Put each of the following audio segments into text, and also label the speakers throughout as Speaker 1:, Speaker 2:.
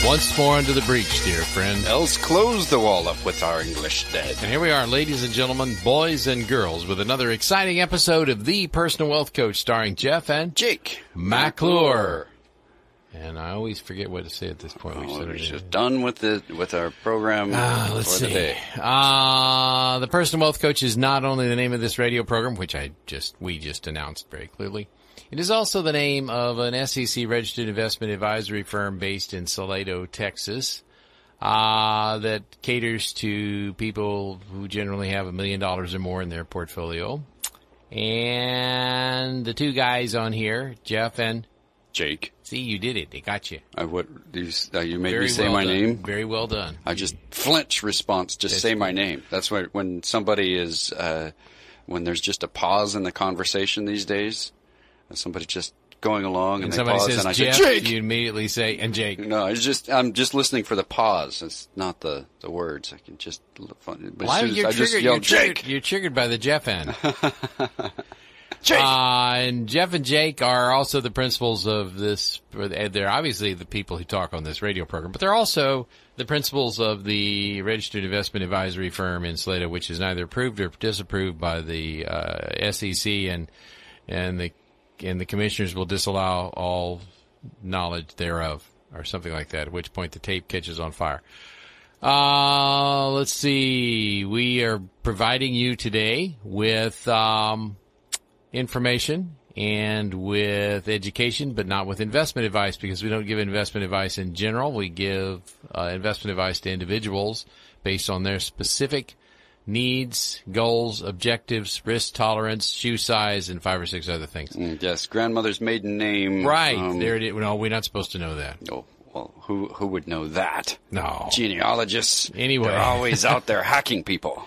Speaker 1: once more under the breach, dear friend.
Speaker 2: Else close the wall up with our English dead.
Speaker 1: And here we are, ladies and gentlemen, boys and girls, with another exciting episode of The Personal Wealth Coach, starring Jeff and
Speaker 2: Jake
Speaker 1: McClure. And I always forget what to say at this point.
Speaker 2: We're just done with our program
Speaker 1: let's
Speaker 2: for
Speaker 1: see.
Speaker 2: the day.
Speaker 1: The Personal Wealth Coach is not only the name of this radio program, which we just announced very clearly. It is also the name of an SEC-registered investment advisory firm based in Salado, Texas, that caters to people who generally have $1 million or more in their portfolio. And the two guys on here, Jeff and
Speaker 2: Jake.
Speaker 1: See, you did it. They got you.
Speaker 2: You made
Speaker 1: Very
Speaker 2: me say
Speaker 1: well
Speaker 2: my
Speaker 1: done.
Speaker 2: name?
Speaker 1: Very well done.
Speaker 2: I just flinch response. Just say my name. That's why when somebody is, when there's just a pause in the conversation these days, somebody just going along and they
Speaker 1: somebody
Speaker 2: pause
Speaker 1: says
Speaker 2: and I
Speaker 1: Jeff,
Speaker 2: say, Jake!
Speaker 1: you immediately say, and Jake.
Speaker 2: No, I'm just listening for the pause. It's not the words. I can just, but
Speaker 1: Why
Speaker 2: as soon
Speaker 1: you're
Speaker 2: as I just
Speaker 1: triggered?
Speaker 2: yell,
Speaker 1: You're
Speaker 2: Jake!
Speaker 1: You're triggered by the Jeff end.
Speaker 2: Jake!
Speaker 1: And Jeff and Jake are also the principals of this. They're obviously the people who talk on this radio program, but they're also the principals of the registered investment advisory firm in Salado, which is neither approved or disapproved by the SEC, and the commissioners will disallow all knowledge thereof, or something like that, at which point the tape catches on fire. Let's see. We are providing you today with information and with education, but not with investment advice, because we don't give investment advice in general. We give investment advice to individuals based on their specific needs, goals, objectives, risk tolerance, shoe size, and 5 or 6 other things.
Speaker 2: Yes, grandmother's maiden name.
Speaker 1: Right. There it is. No, we're not supposed to know that.
Speaker 2: Oh, well, who would know that?
Speaker 1: No.
Speaker 2: Genealogists.
Speaker 1: Anyway.
Speaker 2: They're always out there hacking people.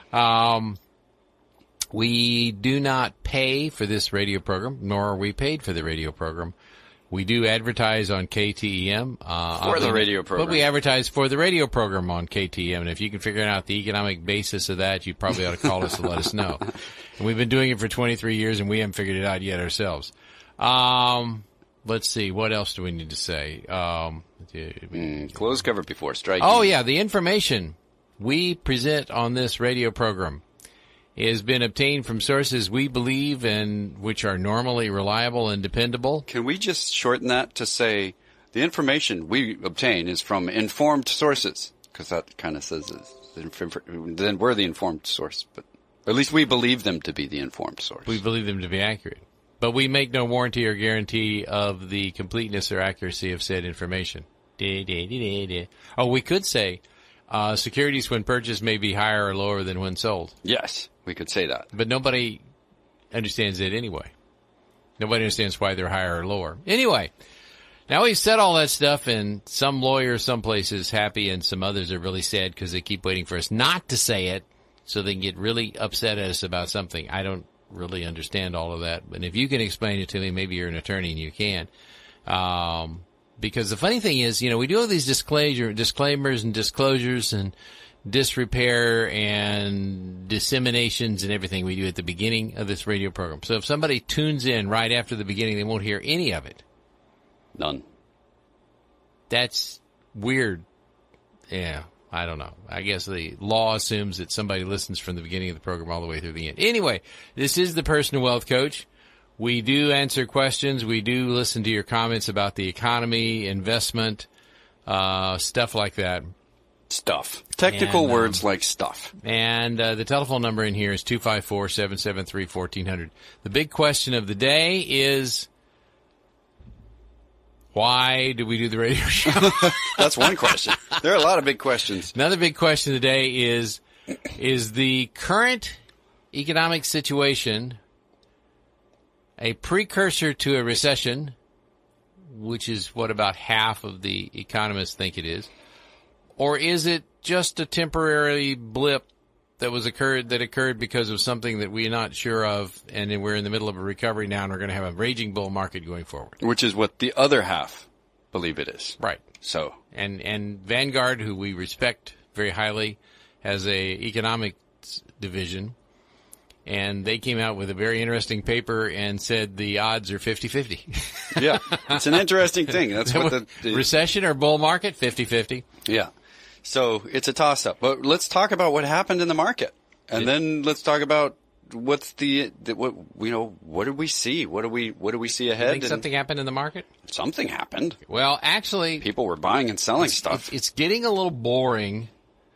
Speaker 1: We do not pay for this radio program, nor are we paid for the radio program. We do advertise on KTEM.
Speaker 2: For the radio program.
Speaker 1: But we advertise for the radio program on KTEM. And if you can figure out the economic basis of that, you probably ought to call us and let us know. And we've been doing it for 23 years, and we haven't figured it out yet ourselves. Let's see. What else do we need to say?
Speaker 2: Close cover before striking.
Speaker 1: Oh, yeah. The information we present on this radio program has been obtained from sources we believe and which are normally reliable and dependable.
Speaker 2: Can we just shorten that to say the information we obtain is from informed sources? Because that kind of says then we're the informed source, but at least we believe them to be the informed source.
Speaker 1: We believe them to be accurate. But we make no warranty or guarantee of the completeness or accuracy of said information. Oh, we could say securities when purchased may be higher or lower than when sold.
Speaker 2: Yes, we could say that.
Speaker 1: But nobody understands it anyway. Nobody understands why they're higher or lower. Anyway, now we've said all that stuff, and some lawyers, some places happy, and some others are really sad because they keep waiting for us not to say it so they can get really upset at us about something. I don't really understand all of that. But if you can explain it to me, maybe you're an attorney and you can. Because the funny thing is, we do all these disclaimers and disclosures and disrepair and disseminations and everything we do at the beginning of this radio program. So if somebody tunes in right after the beginning, they won't hear any of it.
Speaker 2: None.
Speaker 1: That's weird. Yeah, I don't know. I guess the law assumes that somebody listens from the beginning of the program all the way through the end. Anyway, this is the Personal Wealth Coach. We do answer questions. We do listen to your comments about the economy, investment, stuff like that.
Speaker 2: Stuff. Technical words like stuff.
Speaker 1: And the telephone number in here is 254-773-1400. The big question of the day is, why do we do the radio show?
Speaker 2: That's one question. There are a lot of big questions.
Speaker 1: Another big question of the day is the current economic situation a precursor to a recession, which is what about half of the economists think it is? Or is it just a temporary blip that occurred because of something that we're not sure of, and then we're in the middle of a recovery now, and we're going to have a raging bull market going forward?
Speaker 2: Which is what the other half believe it is.
Speaker 1: Right.
Speaker 2: So.
Speaker 1: And Vanguard, who we respect very highly, has a economics division, And they came out with a very interesting paper and said the odds are 50-50.
Speaker 2: Yeah, it's an interesting thing. That's what the
Speaker 1: recession or bull market, 50-50.
Speaker 2: Yeah. So it's a toss-up. But let's talk about what happened in the market. And then let's talk about what did we see? What do we see ahead?
Speaker 1: You think something happened in the market?
Speaker 2: Something happened.
Speaker 1: Well, actually,
Speaker 2: people were buying and selling stuff.
Speaker 1: It's getting a little boring.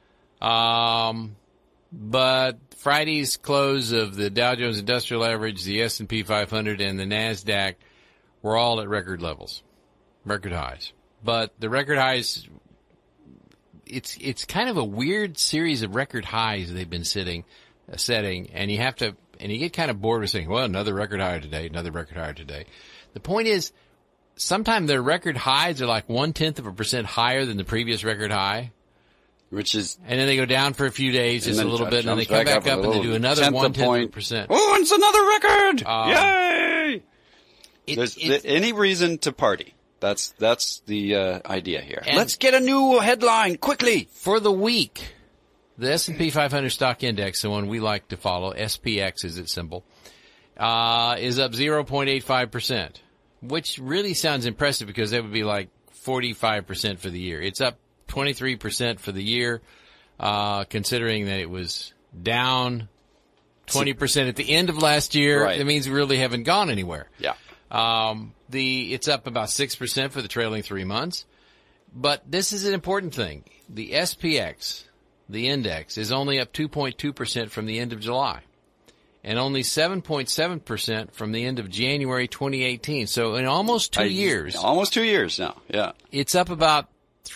Speaker 1: But Friday's close of the Dow Jones Industrial Average, the S&P 500, and the NASDAQ were all at record levels, record highs. But the record highs, it's kind of a weird series of record highs they've been setting, and you get kind of bored with saying, well, another record high today, another record high today. The point is, sometimes their record highs are like 0.1% higher than the previous record high.
Speaker 2: And
Speaker 1: then they go down for a few days, just a little bit, and then they come back up and they do another 0.1%.
Speaker 2: Oh, it's another record! Yay! Any reason to party. That's the idea here. Let's get a new headline quickly.
Speaker 1: For the week, the S&P 500 stock index, the one we like to follow, SPX is its symbol, is up 0.85%, which really sounds impressive because that would be like 45% for the year. It's up 23% for the year, considering that it was down 20% at the end of last year.
Speaker 2: Right.
Speaker 1: That means we really haven't gone anywhere.
Speaker 2: Yeah.
Speaker 1: It's up about 6% for the trailing 3 months. But this is an important thing. The SPX, the index, is only up 2.2% from the end of July, and only 7.7% from the end of January 2018. So in almost 2 years.
Speaker 2: Almost 2 years now, yeah.
Speaker 1: It's up about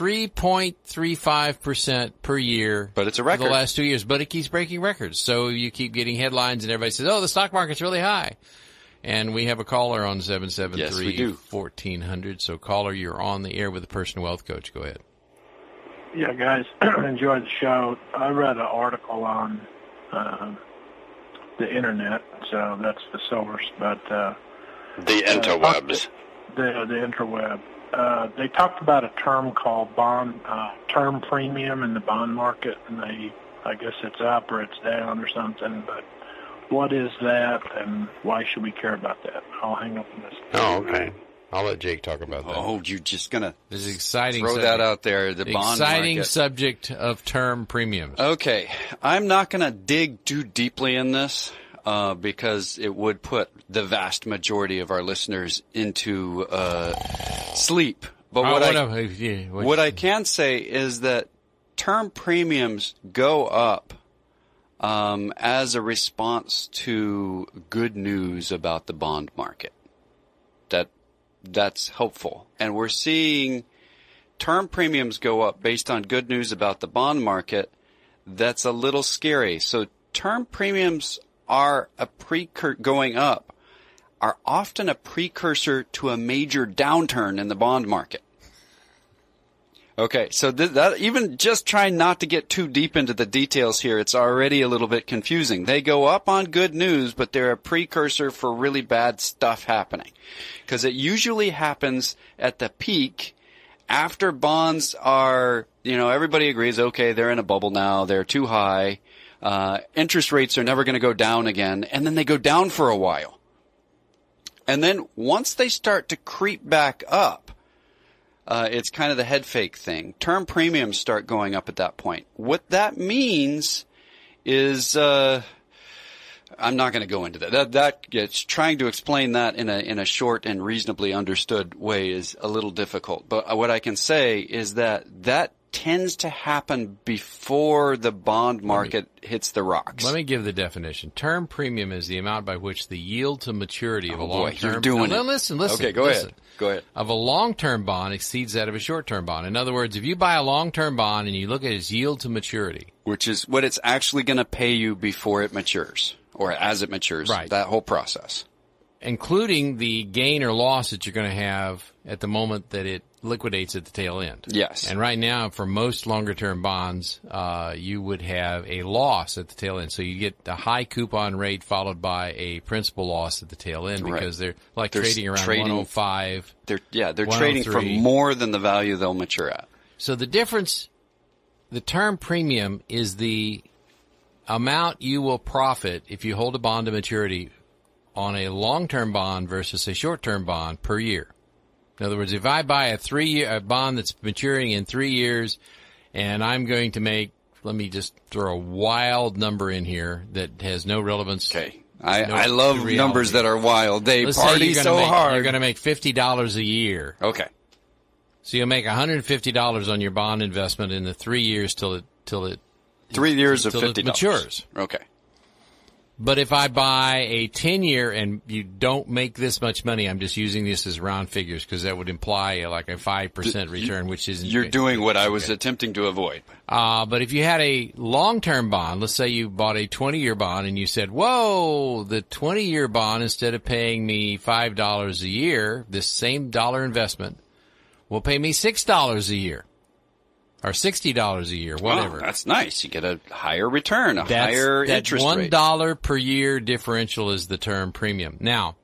Speaker 1: 3.35% per year.
Speaker 2: But it's a record.
Speaker 1: For the last 2 years, but it keeps breaking records. So you keep getting headlines and everybody says, oh, the stock market's really high. And we have a caller on 773-1400. So caller, you're on the air with the Personal Wealth Coach. Go ahead.
Speaker 3: Yeah, guys, enjoyed the show. I read an article on the internet, so that's the source. But
Speaker 2: the interwebs.
Speaker 3: The interweb. They talked about a term called term premium in the bond market, and I guess it's up or it's down or something, but what is that and why should we care about that? I'll hang up on this.
Speaker 1: Oh, okay. I'll let Jake talk about that.
Speaker 2: Oh, you're just going to
Speaker 1: this is exciting
Speaker 2: throw
Speaker 1: subject.
Speaker 2: That out there, the bond market.
Speaker 1: Exciting subject of term premiums.
Speaker 2: Okay. I'm not going to dig too deeply in this. Because it would put the vast majority of our listeners into sleep. But what I can say is that term premiums go up as a response to good news about the bond market. That's helpful. And we're seeing term premiums go up based on good news about the bond market. That's a little scary. So term premiums are going up are often a precursor to a major downturn in the bond market. Okay, so that even just trying not to get too deep into the details here, it's already a little bit confusing. They go up on good news, but they're a precursor for really bad stuff happening. Because it usually happens at the peak after bonds are, everybody agrees, okay, they're in a bubble now, they're too high. Interest rates are never going to go down again, and then they go down for a while. And then once they start to creep back up, it's kind of the head fake thing. Term premiums start going up at that point. What that means is, I'm not going to go into that. It's trying to explain that in a short and reasonably understood way is a little difficult. But what I can say is that tends to happen before the bond market hits the rocks.
Speaker 1: Let me give the definition. Term premium is the amount by which the yield to maturity of a long-term...
Speaker 2: You're doing it.
Speaker 1: Listen.
Speaker 2: Okay, go ahead.
Speaker 1: Of a long-term bond exceeds that of a short-term bond. In other words, if you buy a long-term bond and you look at its yield to maturity...
Speaker 2: Which is what it's actually going to pay you before it matures, or as it matures.
Speaker 1: Right.
Speaker 2: That whole process.
Speaker 1: Including the gain or loss that you're going to have at the moment that it liquidates at the tail end.
Speaker 2: Yes.
Speaker 1: And right now, for most longer-term bonds, you would have a loss at the tail end. So you get a high coupon rate followed by a principal loss at the tail end because they're trading around 105.
Speaker 2: They're trading for more than the value they'll mature at.
Speaker 1: So the difference, the term premium is the amount you will profit if you hold a bond to maturity on a long-term bond versus a short-term bond per year. In other words, if I buy a bond that's maturing in 3 years, and I'm going to make, let me just throw a wild number in here that has no relevance.
Speaker 2: Okay. I love numbers that are wild. They party so hard.
Speaker 1: You're going to make $50 a year.
Speaker 2: Okay.
Speaker 1: So you'll make $150 on your bond investment in the 3 years till it
Speaker 2: 3 years of $50
Speaker 1: it matures.
Speaker 2: Okay.
Speaker 1: But if I buy a 10-year and you don't make this much money, I'm just using this as round figures because that would imply like a 5% return, which isn't.
Speaker 2: You're doing what I was attempting to avoid.
Speaker 1: But if you had a long-term bond, let's say you bought a 20-year bond and you said, whoa, the 20-year bond, instead of paying me $5 a year, this same dollar investment will pay me $6 a year. Or $60 a year, whatever.
Speaker 2: Wow, that's nice. You get a higher return, higher interest rate.
Speaker 1: That $1 per year differential is the term premium. Now,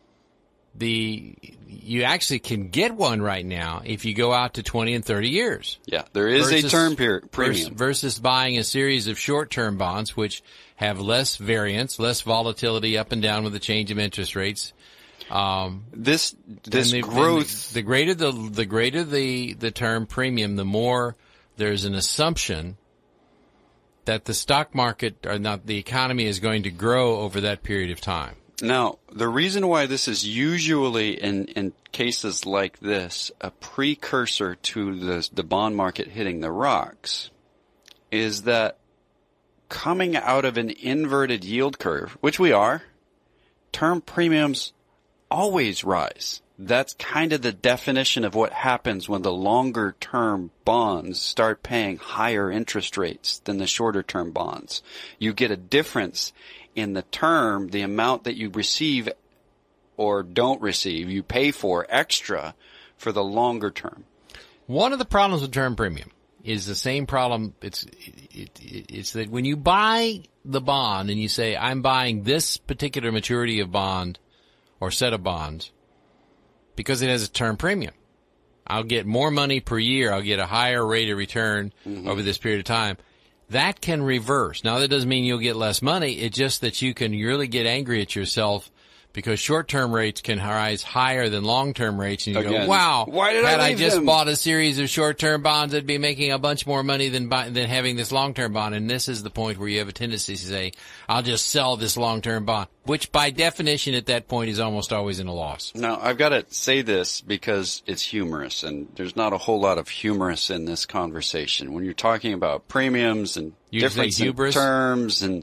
Speaker 1: you actually can get one right now if you go out to 20 and 30 years.
Speaker 2: Yeah, there is a term premium.
Speaker 1: Versus buying a series of short-term bonds, which have less variance, less volatility up and down with the change of interest rates.
Speaker 2: This growth.
Speaker 1: The greater the term premium, the more there's an assumption that the stock market or not the economy is going to grow over that period of time.
Speaker 2: Now, the reason why this is usually in cases like this a precursor to the bond market hitting the rocks is that coming out of an inverted yield curve, which we are, term premiums always rise. That's kind of the definition of what happens when the longer term bonds start paying higher interest rates than the shorter term bonds. You get a difference in the term, the amount that you receive or don't receive, you pay for extra for the longer term.
Speaker 1: One of the problems with term premium is the same problem. It's that when you buy the bond and you say, I'm buying this particular maturity of bond or set of bonds, because it has a term premium. I'll get more money per year. I'll get a higher rate of return over this period of time. That can reverse. Now, that doesn't mean you'll get less money. It's just that you can really get angry at yourself because short-term rates can rise higher than long-term rates. And you go, wow,
Speaker 2: why did
Speaker 1: had I
Speaker 2: leave
Speaker 1: just
Speaker 2: them?
Speaker 1: bought a series of short-term bonds, I'd be making a bunch more money than having this long-term bond. And this is the point where you have a tendency to say, I'll just sell this long-term bond, which by definition at that point is almost always in a loss.
Speaker 2: Now, I've got to say this because it's humorous, and there's not a whole lot of humorous in this conversation. When you're talking about premiums and difference in terms and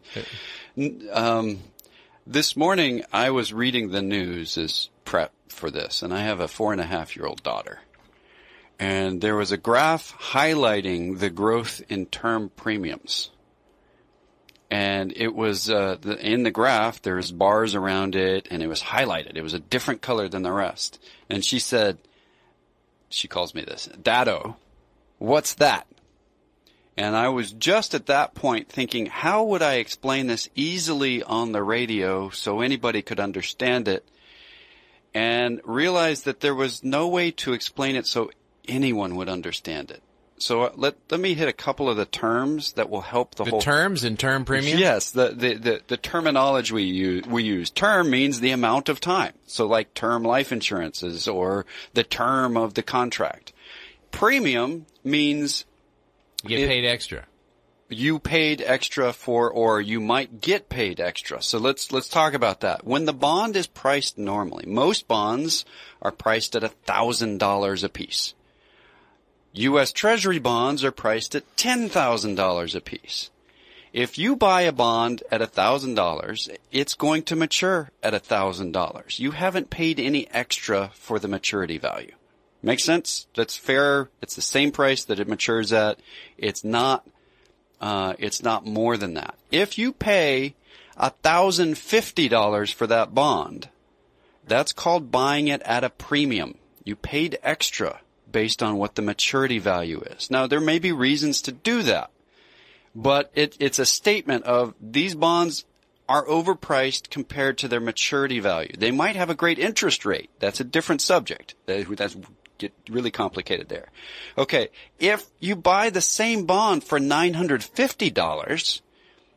Speaker 2: this morning, I was reading the news as prep for this, and I have a 4.5-year-old daughter. And there was a graph highlighting the growth in term premiums. And it was, in the graph, there's bars around it, and it was highlighted. It was a different color than the rest. And she said, she calls me this, Dado, what's that? And I was just at that point thinking, how would I explain this easily on the radio so anybody could understand it? And realized that there was no way to explain it so anyone would understand it. So let me hit a couple of the terms that will help the whole. The
Speaker 1: terms in term premium?
Speaker 2: Yes, the terminology we use. Term means the amount of time. So like term life insurances or the term of the contract. Premium means
Speaker 1: you get paid extra.
Speaker 2: You paid extra for, or you might get paid extra. So let's talk about that. When the bond is priced normally, most bonds are priced at $1,000 a piece. U.S. Treasury bonds are priced at $10,000 a piece. If you buy a bond at $1,000, it's going to mature at $1,000. You haven't paid any extra for the maturity value. Make sense? That's fair. It's the same price that it matures at. It's not more than that. If you pay $1,050 for that bond, that's called buying it at a premium. You paid extra based on what the maturity value is. Now, there may be reasons to do that, but it's a statement of these bonds are overpriced compared to their maturity value. They might have a great interest rate. That's a different subject. That's get really complicated there. Okay, if you buy the same bond for $950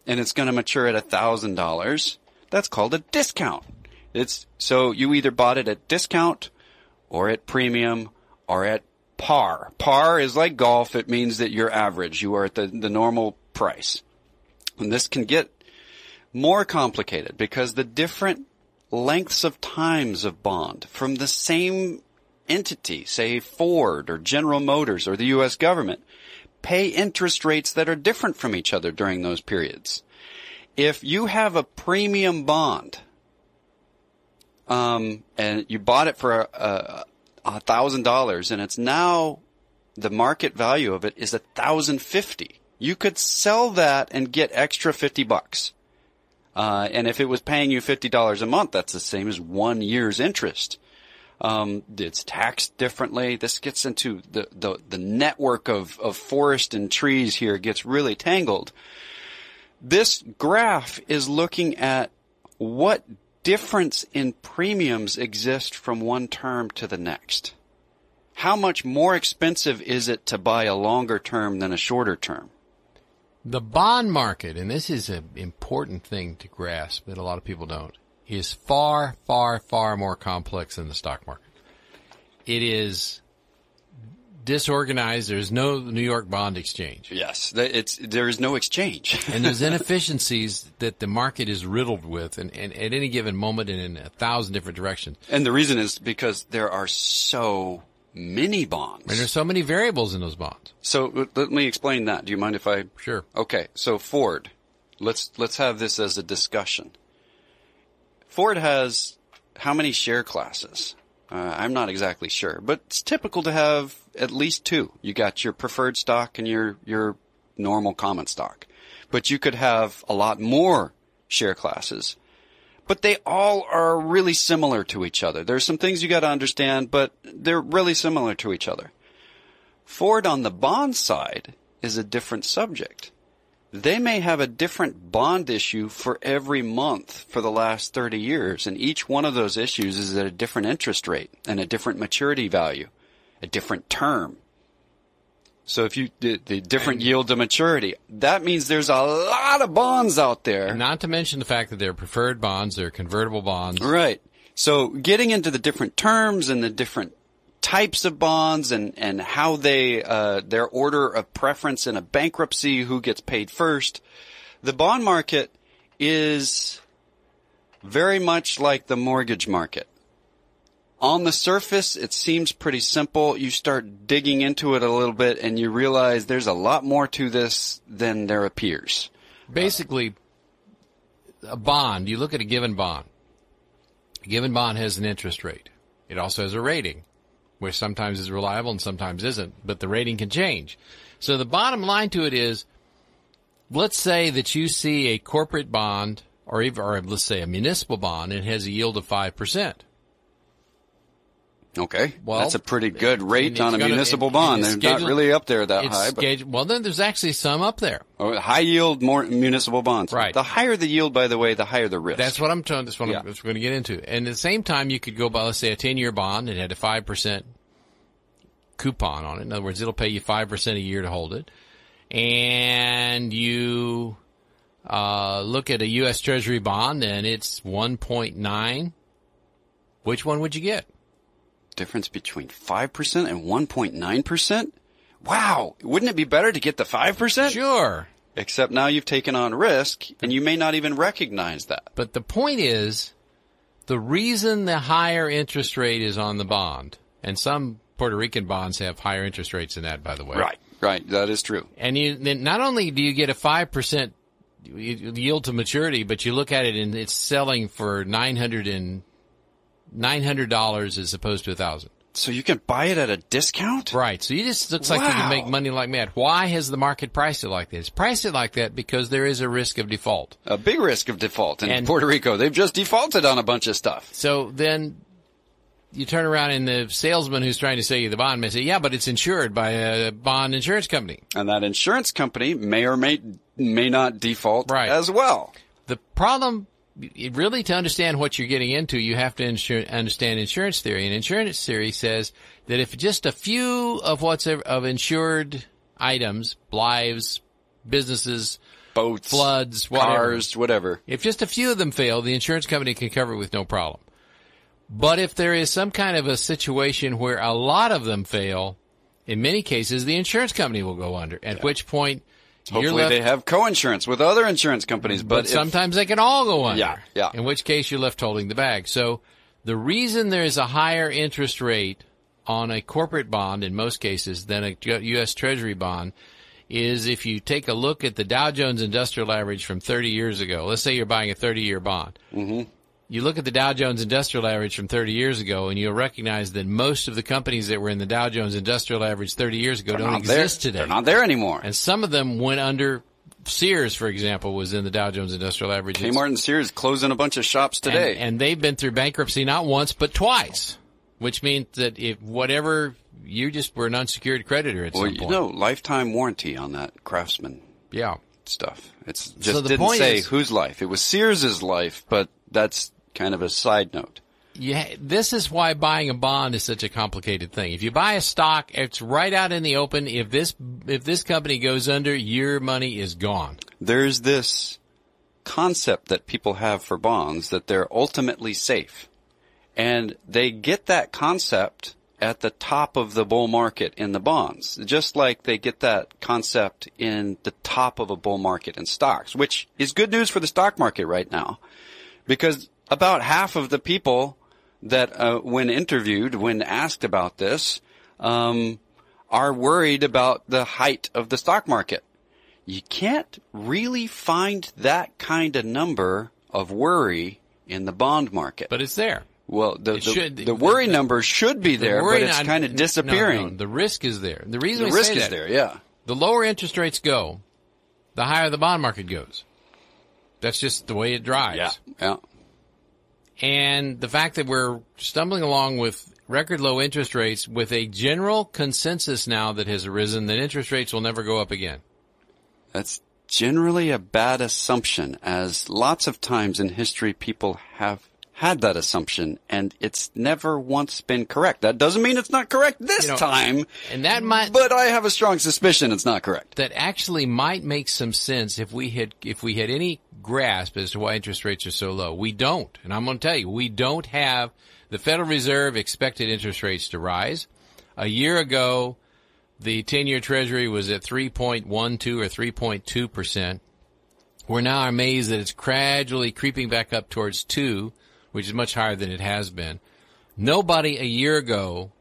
Speaker 2: and it's going to mature at $1,000, that's called a discount. So you either bought it at discount or at premium or at par. Par is like golf. It means that you're average. You are at the normal price. And this can get more complicated because the different lengths of times of bond from the same entity, say Ford or General Motors or the U.S. government, pay interest rates that are different from each other during those periods. If you have a premium bond, and you bought it for $1,000, and it's now the market value of it is $1,050. You could sell that and get extra $50. And if it was paying you $50 a month, that's the same as 1 year's interest. It's taxed differently. This gets into the network of forest and trees here gets really tangled. This graph is looking at what difference in premiums exist from one term to the next. How much more expensive is it to buy a longer term than a shorter term?
Speaker 1: The bond market, and this is an important thing to grasp that a lot of people don't, is far, far, far more complex than the stock market. It is disorganized. There's no New York Bond Exchange.
Speaker 2: Yes, there is no exchange.
Speaker 1: And there's inefficiencies that the market is riddled with and at any given moment and in 1,000 different directions.
Speaker 2: And the reason is because there are so many bonds.
Speaker 1: And there's so many variables in those bonds.
Speaker 2: So let me explain that. Do you mind if I?
Speaker 1: Sure.
Speaker 2: Okay. So Ford, let's have this as a discussion. Ford has how many share classes? I'm not exactly sure, but it's typical to have at least two. You got your preferred stock and your normal common stock. But you could have a lot more share classes. But they all are really similar to each other. There's some things you got to understand, but they're really similar to each other. Ford on the bond side is a different subject. They may have a different bond issue for every month for the last 30 years, and each one of those issues is at a different interest rate and a different maturity value, a different term. So if you the different yield to maturity, that means there's a lot of bonds out there.
Speaker 1: Not to mention the fact that they're preferred bonds, they're convertible bonds.
Speaker 2: Right. So getting into the different terms and the different types of bonds and how they their order of preference in a bankruptcy, who gets paid first. The bond market is very much like the mortgage market. On the surface, it seems pretty simple. You start digging into it a little bit and you realize there's a lot more to this than there appears.
Speaker 1: Basically, a bond, you look at a given bond. A given bond has an interest rate. It also has a rating, which sometimes is reliable and sometimes isn't, but the rating can change. So the bottom line to it is, let's say that you see a corporate bond or let's say a municipal bond and it has a yield of 5%.
Speaker 2: Okay.
Speaker 1: Well,
Speaker 2: that's a pretty good rate on a municipal bond. They're not really up there that high.
Speaker 1: Well, then there's actually some up there.
Speaker 2: High yield, more municipal bonds.
Speaker 1: Right.
Speaker 2: The higher the yield, by the way, the higher the risk.
Speaker 1: That's what I'm trying. That's what I'm going to get into. And at the same time, you could go by, let's say, a 10-year bond. It had a 5% coupon on it. In other words, it'll pay you 5% a year to hold it. And you look at a U.S. Treasury bond, and it's 1.9. Which one would you get?
Speaker 2: Difference between 5% and 1.9%? Wow. Wouldn't it be better to get the 5%?
Speaker 1: Sure.
Speaker 2: Except now you've taken on risk, and you may not even recognize that.
Speaker 1: But the point is, the reason the higher interest rate is on the bond, and some Puerto Rican bonds have higher interest rates than that, by the way.
Speaker 2: Right. That is true.
Speaker 1: And then not only do you get a 5% yield to maturity, but you look at it and it's selling for $900 as opposed to $1,000.
Speaker 2: So you can buy it at a discount?
Speaker 1: Right. So you just looks like you can make money like mad. Why has the market priced it like this? It's priced it like that because there is a risk of default.
Speaker 2: A big risk of default in Puerto Rico. They've just defaulted on a bunch of stuff.
Speaker 1: So then you turn around and the salesman who's trying to sell you the bond may say, yeah, but it's insured by a bond insurance company.
Speaker 2: And that insurance company may or may not default as well.
Speaker 1: The problem, really, to understand what you're getting into, you have to understand insurance theory. And insurance theory says that if just a few of of insured items, lives, businesses,
Speaker 2: boats,
Speaker 1: floods, whatever.
Speaker 2: cars, whatever.
Speaker 1: If just a few of them fail, the insurance company can cover it with no problem. But if there is some kind of a situation where a lot of them fail, in many cases, the insurance company will go under, at which point you're
Speaker 2: Hopefully
Speaker 1: left.
Speaker 2: they have co-insurance with other insurance companies,
Speaker 1: But
Speaker 2: if-
Speaker 1: sometimes they can all go under.
Speaker 2: Yeah, yeah.
Speaker 1: In which case you're left holding the bag. So the reason there is a higher interest rate on a corporate bond in most cases than a U.S. Treasury bond is if you take a look at the Dow Jones Industrial Average from 30 years ago. Let's say you're buying a 30-year bond. Mm-hmm. You look at the Dow Jones Industrial Average from 30 years ago, and you'll recognize that most of the companies that were in the Dow Jones Industrial Average 30 years ago don't exist today.
Speaker 2: They're not there anymore.
Speaker 1: And some of them went under. Sears, for example, was in the Dow Jones Industrial Average.
Speaker 2: Kmart and Sears closing a bunch of shops today.
Speaker 1: And they've been through bankruptcy not once, but twice, which means that if whatever, you just were an unsecured creditor at some point.
Speaker 2: Well, lifetime warranty on that Craftsman
Speaker 1: Yeah.
Speaker 2: stuff. It's just
Speaker 1: So the
Speaker 2: didn't
Speaker 1: point
Speaker 2: say
Speaker 1: is-
Speaker 2: whose life. It was Sears's life, but that's kind of a side note.
Speaker 1: Yeah, this is why buying a bond is such a complicated thing. If you buy a stock, it's right out in the open. If this company goes under, your money is gone.
Speaker 2: There's this concept that people have for bonds that they're ultimately safe. And they get that concept at the top of the bull market in the bonds, just like they get that concept in the top of a bull market in stocks, which is good news for the stock market right now, because about half of the people that, when interviewed, when asked about this, are worried about the height of the stock market. You can't really find that kind of number of worry in the bond market.
Speaker 1: But it's there.
Speaker 2: Well,
Speaker 1: should-
Speaker 2: the worry number should be there,
Speaker 1: worry
Speaker 2: but it's kind of disappearing.
Speaker 1: No, the risk is there. The reason
Speaker 2: The
Speaker 1: we
Speaker 2: risk
Speaker 1: say
Speaker 2: is
Speaker 1: that,
Speaker 2: there, yeah.
Speaker 1: the lower interest rates go, the higher the bond market goes. That's just the way it drives.
Speaker 2: Yeah.
Speaker 1: And the fact that we're stumbling along with record low interest rates with a general consensus now that has arisen that interest rates will never go up again.
Speaker 2: That's generally a bad assumption, as lots of times in history people have had that assumption, and it's never once been correct. That doesn't mean it's not correct this time,
Speaker 1: And that might,
Speaker 2: but I have a strong suspicion it's not correct.
Speaker 1: that actually might make some sense if we had any grasp as to why interest rates are so low. We don't. And I'm going to tell you, we don't have. The Federal Reserve expected interest rates to rise. A year ago, the 10-year Treasury was at 3.12 or 3.2%. We're now amazed that it's gradually creeping back up towards 2, which is much higher than it has been. Nobody a year ago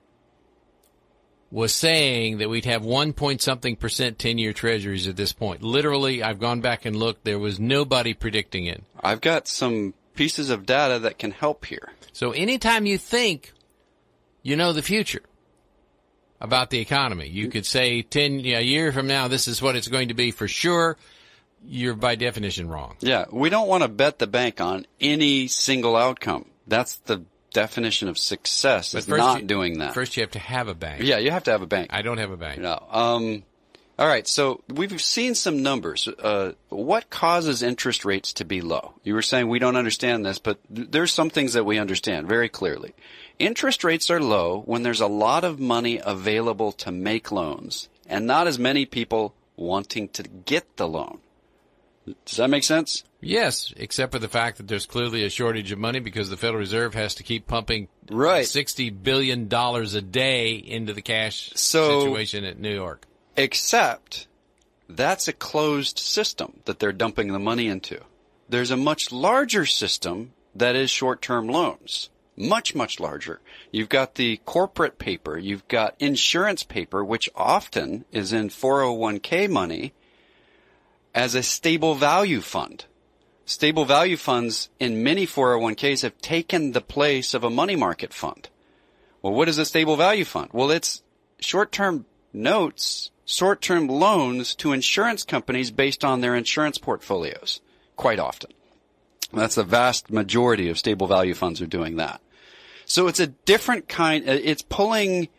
Speaker 1: was saying that we'd have 1-point-something% 10-year treasuries at this point. Literally, I've gone back and looked. There was nobody predicting it.
Speaker 2: I've got some pieces of data that can help here.
Speaker 1: So anytime you think you know the future about the economy, you could say a year from now, this is what it's going to be for sure. You're by definition wrong.
Speaker 2: Yeah, we don't want to bet the bank on any single outcome. That's the definition of success, is not doing that.
Speaker 1: First, you have to have a bank.
Speaker 2: Yeah, you have to have a bank.
Speaker 1: I don't have a bank.
Speaker 2: No. All right, so we've seen some numbers. What causes interest rates to be low? You were saying we don't understand this, but there's some things that we understand very clearly. Interest rates are low when there's a lot of money available to make loans and not as many people wanting to get the loan. Does that make sense?
Speaker 1: Yes, except for the fact that there's clearly a shortage of money because the Federal Reserve has to keep pumping $60 billion a day into the cash situation at New York.
Speaker 2: Except that's a closed system that they're dumping the money into. There's a much larger system that is short-term loans. Much, much larger. You've got the corporate paper. You've got insurance paper, which often is in 401k money as a stable value fund. Stable value funds in many 401ks have taken the place of a money market fund. Well, what is a stable value fund? Well, it's short-term notes, short-term loans to insurance companies based on their insurance portfolios, quite often. That's the vast majority of stable value funds are doing that. So it's a different kind, it's pulling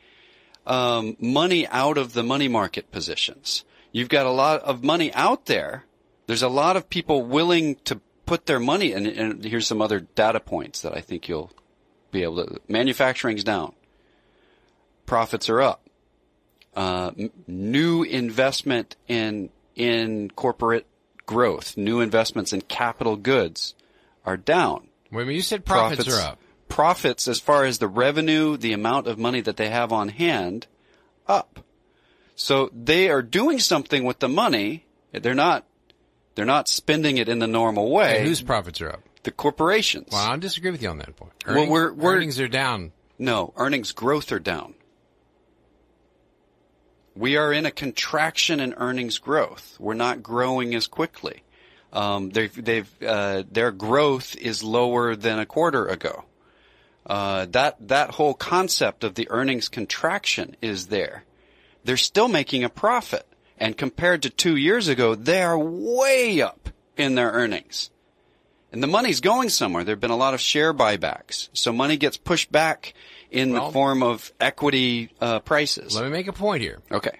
Speaker 2: money out of the money market positions. You've got a lot of money out there. There's a lot of people willing to put their money in, and here's some other data points that I think you'll be able to. Manufacturing's down. Profits are up. New investment in corporate growth, new investments in capital goods are down.
Speaker 1: Wait a minute, you said profits are up.
Speaker 2: Profits, as far as the revenue, the amount of money that they have on hand, up. So they are doing something with the money. They're not spending it in the normal way.
Speaker 1: And whose profits are up?
Speaker 2: The corporations.
Speaker 1: Well, I disagree with you on that point.
Speaker 2: Earnings
Speaker 1: are down.
Speaker 2: No, earnings growth are down. We are in a contraction in earnings growth. We're not growing as quickly. Their growth is lower than a quarter ago. That whole concept of the earnings contraction is there. They're still making a profit. And compared to 2 years ago, they are way up in their earnings. And the money's going somewhere. There have been a lot of share buybacks. So money gets pushed back in the form of equity prices.
Speaker 1: Let me make a point here.
Speaker 2: Okay.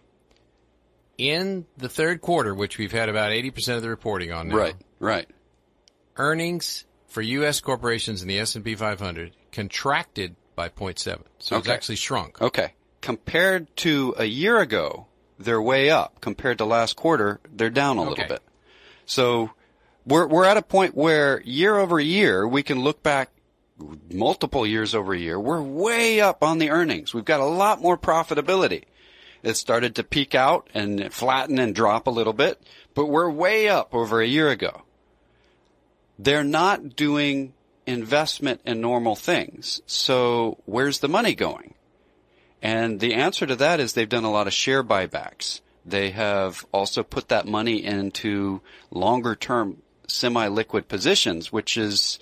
Speaker 1: In the third quarter, which we've had about 80% of the reporting on now.
Speaker 2: Right.
Speaker 1: Earnings for U.S. corporations in the S&P 500 contracted by 0.7. So it's actually shrunk.
Speaker 2: Okay. Compared to a year ago, they're way up. Compared to last quarter, they're down a little bit. So we're at a point where year over year, we can look back multiple years over year. We're way up on the earnings. We've got a lot more profitability. It started to peak out and flatten and drop a little bit, but we're way up over a year ago. They're not doing investment in normal things. So where's the money going? And the answer to that is they've done a lot of share buybacks. They have also put that money into longer term semi-liquid positions, which is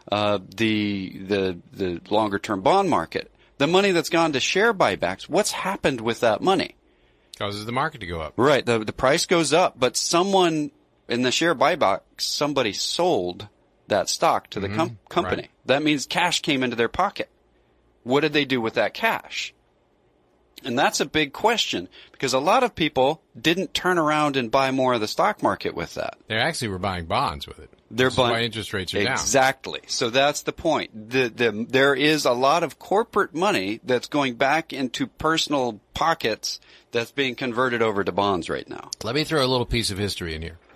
Speaker 2: the longer term bond market. The money that's gone to share buybacks, what's happened with that money?
Speaker 1: Causes the market to go up.
Speaker 2: Right. The price goes up, but someone in the share buyback, somebody sold that stock to the company.
Speaker 1: Right.
Speaker 2: That means cash came into their pocket. What did they do with that cash? And that's a big question because a lot of people didn't turn around and buy more of the stock market with that.
Speaker 1: They actually were buying bonds with it.
Speaker 2: They're buying
Speaker 1: why interest rates are down.
Speaker 2: Exactly. So that's the point. There is a lot of corporate money that's going back into personal pockets that's being converted over to bonds right now.
Speaker 1: Let me throw a little piece of history in here.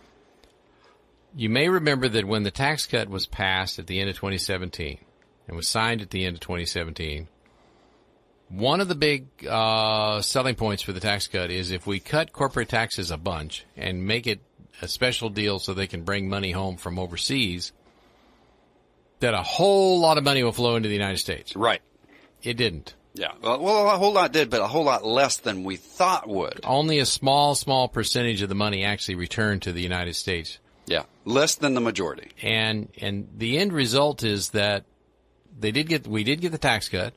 Speaker 1: You may remember that when the tax cut was passed at the end of 2017 and was signed at the end of 2017, one of the big selling points for the tax cut is if we cut corporate taxes a bunch and make it a special deal so they can bring money home from overseas, that a whole lot of money will flow into the United States.
Speaker 2: Right.
Speaker 1: It didn't.
Speaker 2: Yeah. Well, a whole lot did, but a whole lot less than we thought would.
Speaker 1: Only a small percentage of the money actually returned to the United States.
Speaker 2: Yeah. Less than the majority.
Speaker 1: And the end result is that we did get the tax cut,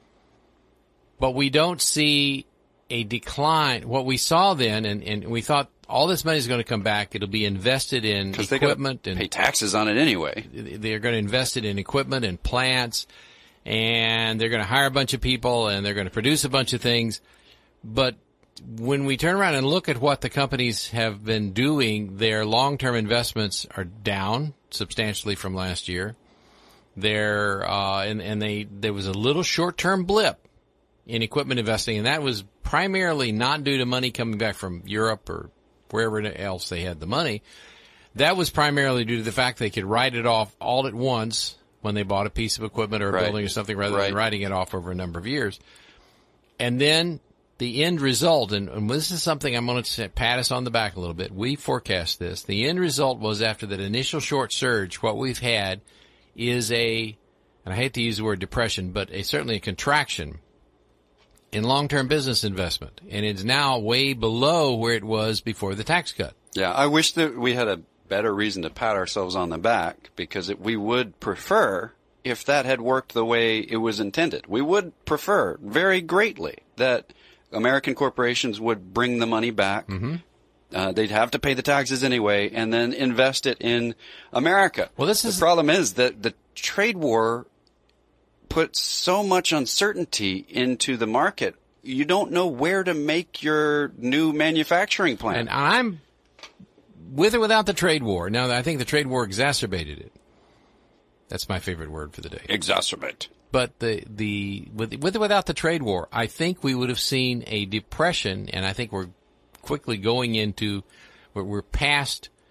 Speaker 1: but we don't see a decline. What we saw then, and we thought all this money is going to come back. It'll be invested in equipment and
Speaker 2: pay taxes on it anyway.
Speaker 1: They're going to invest it in equipment and plants, and they're going to hire a bunch of people, and they're going to produce a bunch of things. But when we turn around and look at what the companies have been doing, their long-term investments are down substantially from last year. There was a little short-term blip in equipment investing, and that was primarily not due to money coming back from Europe or wherever else they had the money. That was primarily due to the fact they could write it off all at once when they bought a piece of equipment or a building or something rather than writing it off over a number of years. And then the end result, and this is something I'm going to pat us on the back a little bit. We forecast this. The end result was after that initial short surge, what we've had is and I hate to use the word depression, but certainly a contraction in long-term business investment, and it's now way below where it was before the tax cut.
Speaker 2: Yeah, I wish that we had a better reason to pat ourselves on the back because we would prefer if that had worked the way it was intended. We would prefer very greatly that American corporations would bring the money back. Mm-hmm. They'd have to pay the taxes anyway and then invest it in America.
Speaker 1: Well, the
Speaker 2: problem is that the trade war put so much uncertainty into the market. You don't know where to make your new manufacturing plant.
Speaker 1: And I'm with or without the trade war. Now, I think the trade war exacerbated it. That's my favorite word for the day.
Speaker 2: Exacerbate.
Speaker 1: But with or without the trade war, I think we would have seen a depression, and I think we're quickly going into, we're past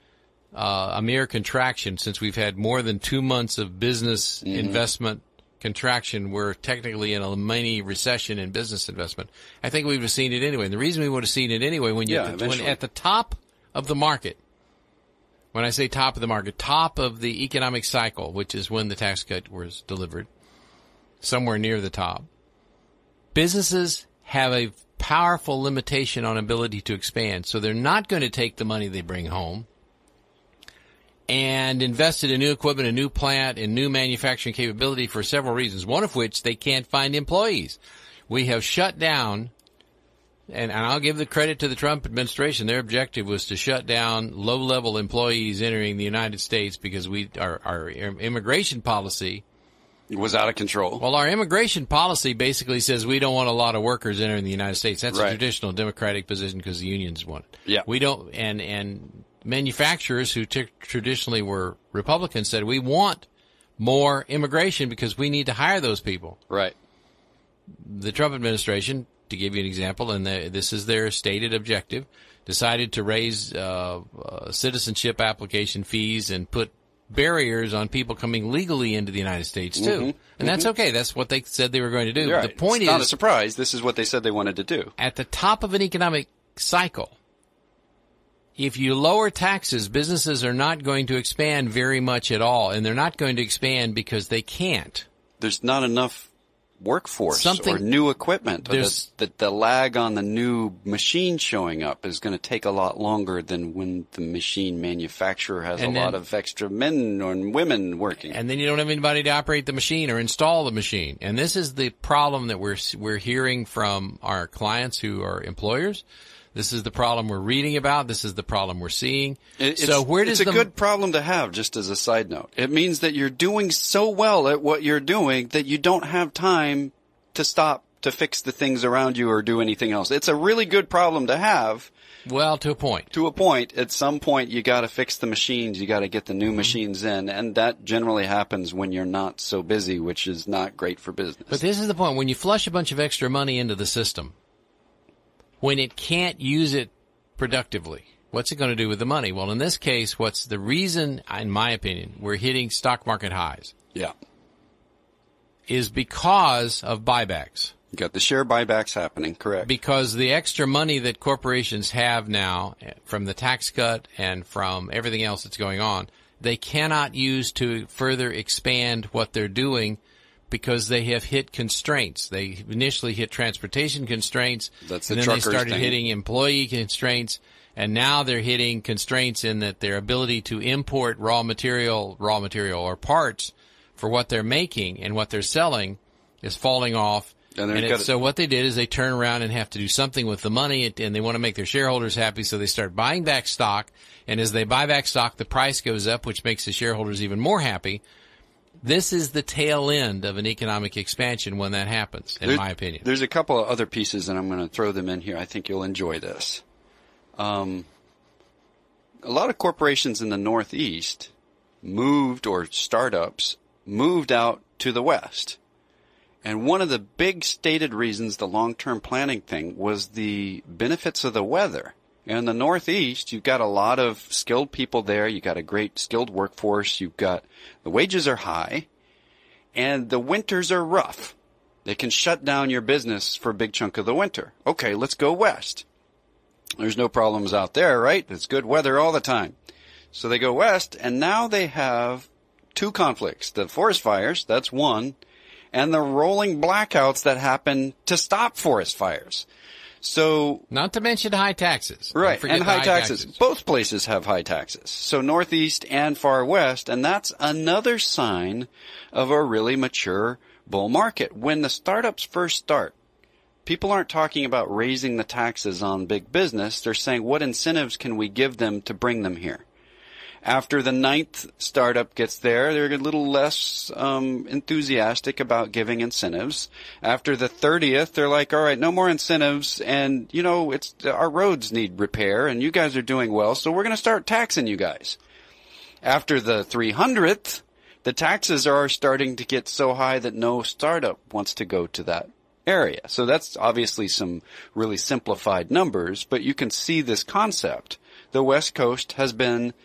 Speaker 1: a mere contraction, since we've had more than 2 months of business investment contraction. We're technically in a mini recession in business investment. I think we would have seen it anyway. And the reason we would have seen it anyway, when at the top of the market, when I say top of the market, top of the economic cycle, which is when the tax cut was delivered, somewhere near the top, businesses have a powerful limitation on ability to expand. So they're not going to take the money they bring home and invest it in new equipment, a new plant, and new manufacturing capability for several reasons, one of which they can't find employees. We have shut down, and I'll give the credit to the Trump administration. Their objective was to shut down low-level employees entering the United States because our immigration policy
Speaker 2: was out of control.
Speaker 1: Well, our immigration policy basically says we don't want a lot of workers entering the United States. That's a traditional Democratic position because the unions want it.
Speaker 2: Yeah.
Speaker 1: We don't, and manufacturers who traditionally were Republicans said we want more immigration because we need to hire those people.
Speaker 2: Right.
Speaker 1: The Trump administration, to give you an example, and this is their stated objective, decided to raise citizenship application fees and put barriers on people coming legally into the United States too. And that's okay. That's what they said they were going to do.
Speaker 2: Right.
Speaker 1: The point
Speaker 2: it's not a surprise. This is what they said they wanted to do.
Speaker 1: At the top of an economic cycle, if you lower taxes, businesses are not going to expand very much at all, and they're not going to expand because they can't.
Speaker 2: There's not enough workforce or new equipment. The lag on the new machine showing up is going to take a lot longer than when the machine manufacturer has lot of extra men or women working.
Speaker 1: And then you don't have anybody to operate the machine or install the machine. And this is the problem that we're hearing from our clients who are employers. This is the problem we're reading about. This is the problem we're seeing.
Speaker 2: It's a good problem to have, just as a side note. It means that you're doing so well at what you're doing that you don't have time to stop to fix the things around you or do anything else. It's a really good problem to have.
Speaker 1: Well, to a point.
Speaker 2: To a point. At some point, you got to fix the machines. You got to get the new machines in, and that generally happens when you're not so busy, which is not great for business.
Speaker 1: But this is the point. When you flush a bunch of extra money into the system, when it can't use it productively, what's it going to do with the money? Well, in this case, what's the reason, in my opinion, we're hitting stock market highs?
Speaker 2: Yeah.
Speaker 1: Is because of buybacks.
Speaker 2: You got the share buybacks happening, correct.
Speaker 1: Because the extra money that corporations have now from the tax cut and from everything else that's going on, they cannot use to further expand what they're doing because they have hit constraints. They initially hit transportation constraints, and then they started hitting employee constraints, and now they're hitting constraints in that their ability to import raw material or parts for what they're making and what they're selling is falling off. So what they did is they turn around and have to do something with the money, and they want to make their shareholders happy, so they start buying back stock, and as they buy back stock, the price goes up, which makes the shareholders even more happy. This is the tail end of an economic expansion when that happens, in my opinion.
Speaker 2: There's a couple of other pieces, and I'm going to throw them in here. I think you'll enjoy this. A lot of corporations in the Northeast startups moved out to the West. And one of the big stated reasons, the long-term planning thing, was the benefits of the weather. In the Northeast, you've got a lot of skilled people there. You've got a great skilled workforce. The wages are high, and the winters are rough. They can shut down your business for a big chunk of the winter. Okay, let's go west. There's no problems out there, right? It's good weather all the time. So they go west, and now they have two conflicts. The forest fires, that's one, and the rolling blackouts that happen to stop forest fires. So,
Speaker 1: not to mention high taxes.
Speaker 2: Right, and high taxes. Both places have high taxes. So Northeast and Far West, and that's another sign of a really mature bull market. When the startups first start, people aren't talking about raising the taxes on big business. They're saying, what incentives can we give them to bring them here? After the 9th startup gets there, they're a little less enthusiastic about giving incentives. After the 30th, they're like, all right, no more incentives, and, our roads need repair, and you guys are doing well, so we're going to start taxing you guys. After the 300th, the taxes are starting to get so high that no startup wants to go to that area. So that's obviously some really simplified numbers, but you can see this concept. The West Coast has been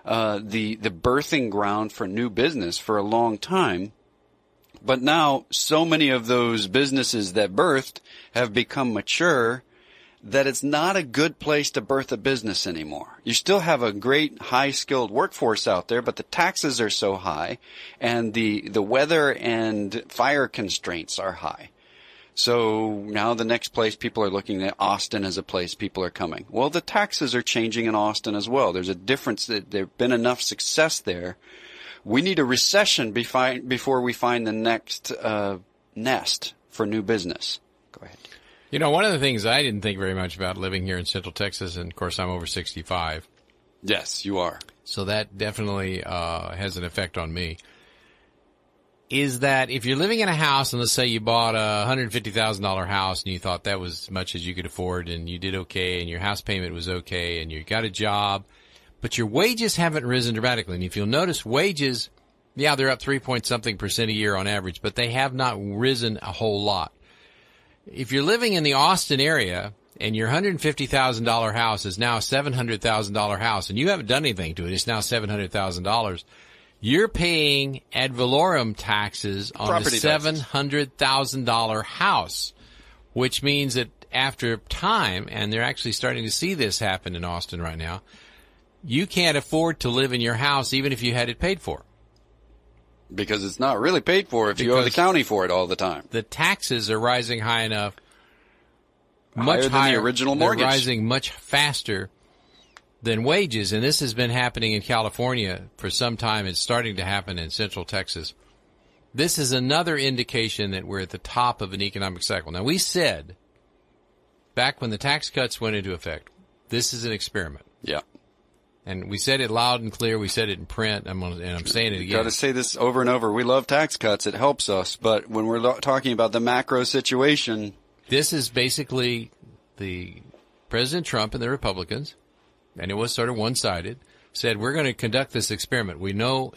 Speaker 2: the birthing ground for new business for a long time. But now so many of those businesses that birthed have become mature that it's not a good place to birth a business anymore. You still have a great high-skilled workforce out there, but the taxes are so high and the weather and fire constraints are high. So now the next place people are looking at Austin as a place people are coming. Well, the taxes are changing in Austin as well. There's a difference that there's been enough success there. We need a recession before we find the next nest for new business. Go ahead.
Speaker 1: You know, one of the things I didn't think very much about living here in Central Texas, and of course I'm over 65.
Speaker 2: Yes, you are.
Speaker 1: So that definitely has an effect on me, is that if you're living in a house, and let's say you bought a $150,000 house and you thought that was as much as you could afford and you did okay and your house payment was okay and you got a job, but your wages haven't risen dramatically. And if you'll notice, wages, yeah, they're up 3-point-something% a year on average, but they have not risen a whole lot. If you're living in the Austin area and your $150,000 house is now a $700,000 house and you haven't done anything to it, it's now $700,000, you're paying ad valorem taxes on a $700,000 house, which means that after time, and they're actually starting to see this happen in Austin right now, you can't afford to live in your house even if you had it paid for.
Speaker 2: Because it's not really paid for if you owe the county for it all the time.
Speaker 1: The taxes are rising high enough,
Speaker 2: much higher than the original mortgage.
Speaker 1: They're rising much faster than wages, and this has been happening in California for some time. It's starting to happen in Central Texas. This is another indication that we're at the top of an economic cycle. Now, we said, back when the tax cuts went into effect, this is an experiment.
Speaker 2: Yeah.
Speaker 1: And we said it loud and clear. We said it in print, and I'm saying it again.
Speaker 2: Got to say this over and over. We love tax cuts. It helps us. But when we're talking about the macro situation,
Speaker 1: this is basically the President Trump and the Republicans, and it was sort of one-sided, said we're going to conduct this experiment. We know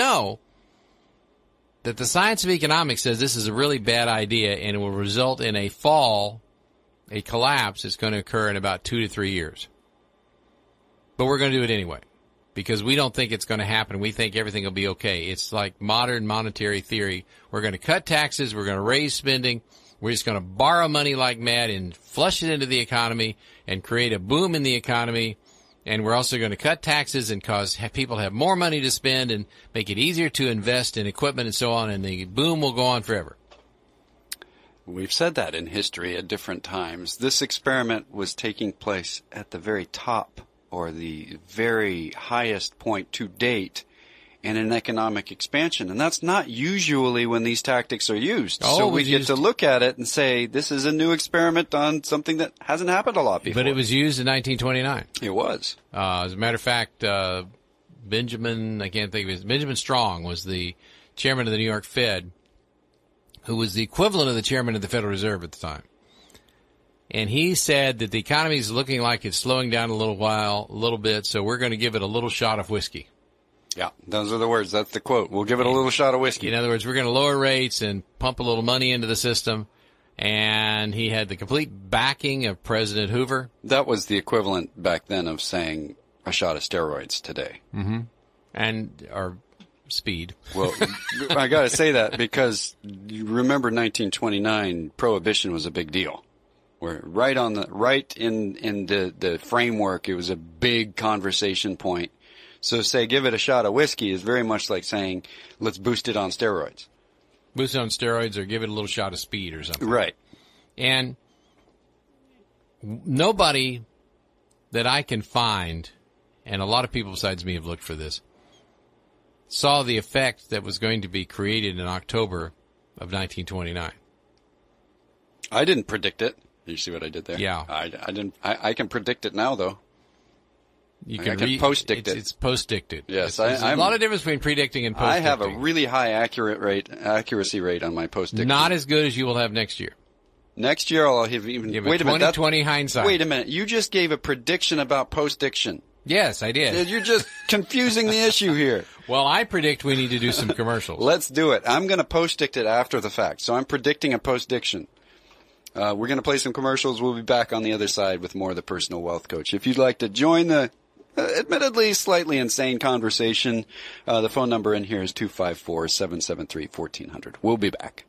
Speaker 1: that the science of economics says this is a really bad idea, and it will result in a collapse that's going to occur in about 2 to 3 years. But we're going to do it anyway because we don't think it's going to happen. We think everything will be okay. It's like modern monetary theory. We're going to cut taxes. We're going to raise spending. We're just going to borrow money like mad and flush it into the economy and create a boom in the economy. And we're also going to cut taxes and cause people to have more money to spend and make it easier to invest in equipment and so on. And the boom will go on forever.
Speaker 2: We've said that in history at different times. This experiment was taking place at the very top or the very highest point to date in an economic expansion. And that's not usually when these tactics are used. So we get to look at it and say, this is a new experiment on something that hasn't happened a lot before.
Speaker 1: But it was used in 1929.
Speaker 2: It was.
Speaker 1: As a matter of fact, Benjamin Strong was the chairman of the New York Fed, who was the equivalent of the chairman of the Federal Reserve at the time. And he said that the economy is looking like it's slowing down a little bit, so we're going to give it a little shot of whiskey.
Speaker 2: Yeah, those are the words. That's the quote. We'll give it a little shot of whiskey.
Speaker 1: In other words, we're going to lower rates and pump a little money into the system. And he had the complete backing of President Hoover.
Speaker 2: That was the equivalent back then of saying a shot of steroids today.
Speaker 1: Mm-hmm. Or speed.
Speaker 2: Well, I got to say that because you remember 1929, prohibition was a big deal. We're right in the framework. It was a big conversation point. So say give it a shot of whiskey is very much like saying let's boost it on steroids.
Speaker 1: Boost it on steroids or give it a little shot of speed or something.
Speaker 2: Right.
Speaker 1: And nobody that I can find, and a lot of people besides me have looked for this, saw the effect that was going to be created in October of 1929.
Speaker 2: I didn't predict it. You see what I did there?
Speaker 1: Yeah.
Speaker 2: I didn't. I can predict it now, though.
Speaker 1: I can
Speaker 2: post-dict it.
Speaker 1: It's post-dicted.
Speaker 2: Yes.
Speaker 1: There's a lot of difference between predicting and post-dicting.
Speaker 2: I have a really high accuracy rate on my post-dicting.
Speaker 1: Not as good as you will have next year.
Speaker 2: Next year I'll have even...
Speaker 1: Wait a minute. 20/20 hindsight.
Speaker 2: Wait a minute. You just gave a prediction about post-diction.
Speaker 1: Yes, I did.
Speaker 2: You're just confusing the issue here.
Speaker 1: Well, I predict we need to do some commercials.
Speaker 2: Let's do it. I'm going to post-dict it after the fact. So I'm predicting a post-diction. We're going to play some commercials. We'll be back on the other side with more of the Personal Wealth Coach. If you'd like to join the admittedly slightly insane conversation. The phone number in here is 254-773-1400. We'll be back.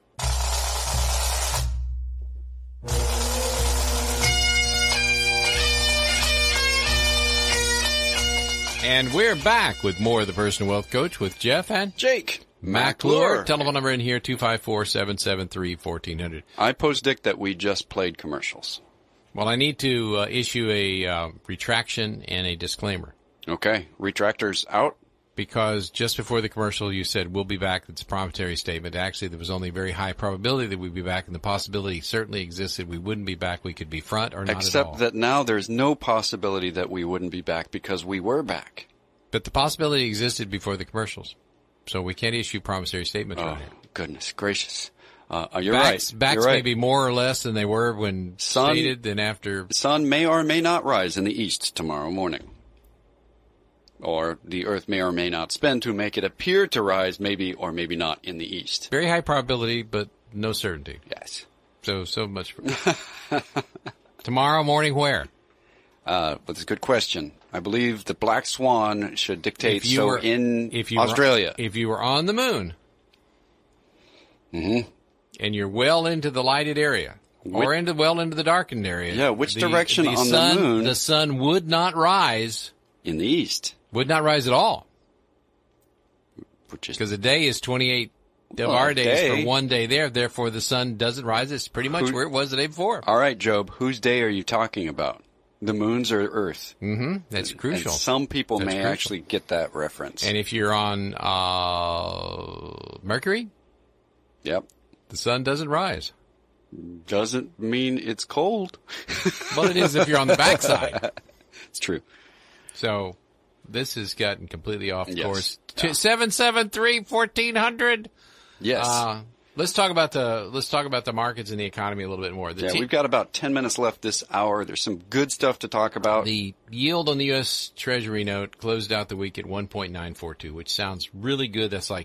Speaker 1: And we're back with more of the Personal Wealth Coach with Jeff and
Speaker 2: Jake
Speaker 1: McClure. Telephone number in here, 254-773-1400.
Speaker 2: I post-dict that we just played commercials.
Speaker 1: Well, I need to issue a retraction and a disclaimer.
Speaker 2: Okay. Retractors out.
Speaker 1: Because just before the commercial, you said, we'll be back. It's a proprietary statement. Actually, there was only a very high probability that we'd be back, and the possibility certainly existed we wouldn't be back. We could be front or not at all.
Speaker 2: Except that now there's no possibility that we wouldn't be back because we were back.
Speaker 1: But the possibility existed before the commercials. So we can't issue promissory statements right now.
Speaker 2: Goodness gracious. You're
Speaker 1: Backs
Speaker 2: right. You're right.
Speaker 1: may be more or less than they were when stated than after.
Speaker 2: The sun may or may not rise in the east tomorrow morning. Or the earth may or may not spin to make it appear to rise maybe or maybe not in the east.
Speaker 1: Very high probability, but no certainty.
Speaker 2: Yes.
Speaker 1: So much for tomorrow morning where?
Speaker 2: But it's a good question. I believe the Black Swan should dictate in Australia.
Speaker 1: If you were on the moon,
Speaker 2: mm-hmm.
Speaker 1: and you're well into the lighted area, or well into the darkened area.
Speaker 2: Yeah, which direction on
Speaker 1: sun,
Speaker 2: the moon?
Speaker 1: The sun would not rise.
Speaker 2: In the east.
Speaker 1: Would not rise at all.
Speaker 2: Because
Speaker 1: the day is 28 of our days for one day there. Therefore, the sun doesn't rise. It's pretty much where it was the day before.
Speaker 2: All right, Job, whose day are you talking about? The moon's or Earth?
Speaker 1: Mm-hmm. That's crucial.
Speaker 2: And some people may actually get that reference.
Speaker 1: And if you're on Mercury,
Speaker 2: yep,
Speaker 1: the sun doesn't rise.
Speaker 2: Doesn't mean it's cold.
Speaker 1: Well, it is if you're on the backside.
Speaker 2: It's true.
Speaker 1: So this has gotten completely off course.
Speaker 2: Yeah.
Speaker 1: 773-1400.
Speaker 2: Yes.
Speaker 1: Let's talk about the markets and the economy a little bit more.
Speaker 2: We've got about 10 minutes left this hour. There's some good stuff to talk about.
Speaker 1: The yield on the U.S. Treasury note closed out the week at 1.942, which sounds really good. That's like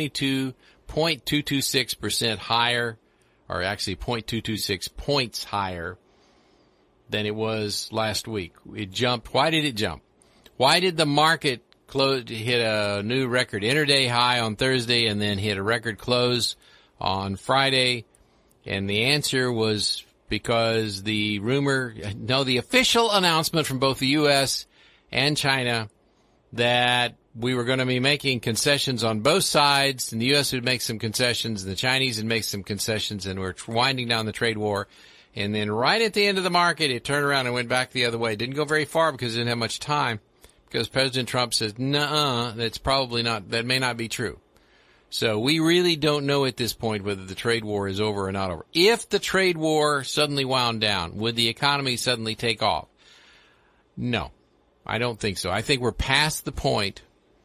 Speaker 1: 22.226% higher, or actually 0.226 points higher than it was last week. It jumped. Why did it jump? Why did the market hit a new record intraday high on Thursday and then hit a record close on Friday? And the answer was because the official announcement from both the U.S. and China that we were going to be making concessions on both sides, and the U.S. would make some concessions, and the Chinese would make some concessions, and we're winding down the trade war. And then right at the end of the market, it turned around and went back the other way. It didn't go very far because it didn't have much time, because President Trump says, nuh-uh, that may not be true. So we really don't know at this point whether the trade war is over or not over. If the trade war suddenly wound down, would the economy suddenly take off? No, I don't think so. I think we're past the point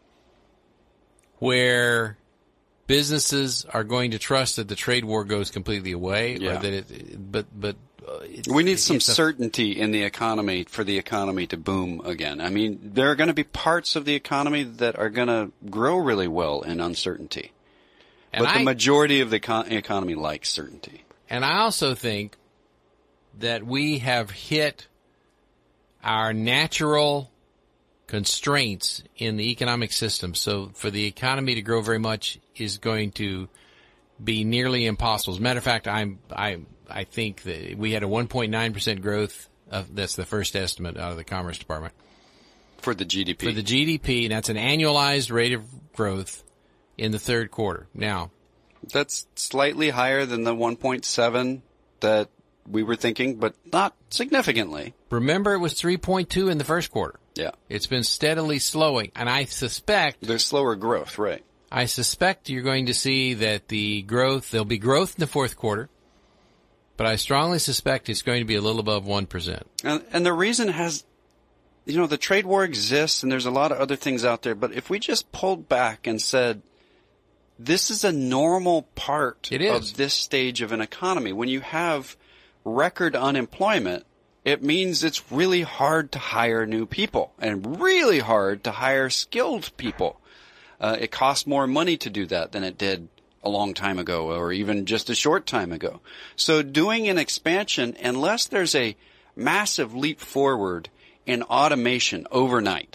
Speaker 1: where businesses are going to trust that the trade war goes completely away, or that
Speaker 2: we need some certainty in the economy for the economy to boom again. I mean, there are going to be parts of the economy that are going to grow really well in uncertainty. But the majority of the economy likes certainty.
Speaker 1: And I also think that we have hit our natural constraints in the economic system. So for the economy to grow very much is going to be nearly impossible. As a matter of fact, I think that we had a 1.9% growth. That's the first estimate out of the Commerce Department.
Speaker 2: For the GDP.
Speaker 1: For the GDP, and that's an annualized rate of growth in the third quarter. Now,
Speaker 2: that's slightly higher than the 1.7 that we were thinking, but not significantly.
Speaker 1: Remember, it was 3.2 in the first quarter.
Speaker 2: Yeah.
Speaker 1: It's been steadily slowing, and I suspect
Speaker 2: there's slower growth, right?
Speaker 1: I suspect you're going to see that there'll be growth in the fourth quarter, but I strongly suspect it's going to be a little above 1%.
Speaker 2: And the reason the trade war exists, and there's a lot of other things out there, but if we just pulled back and said, this is a normal part of this stage of an economy. When you have record unemployment, it means it's really hard to hire new people and really hard to hire skilled people. It costs more money to do that than it did a long time ago or even just a short time ago. So doing an expansion, unless there's a massive leap forward in automation overnight,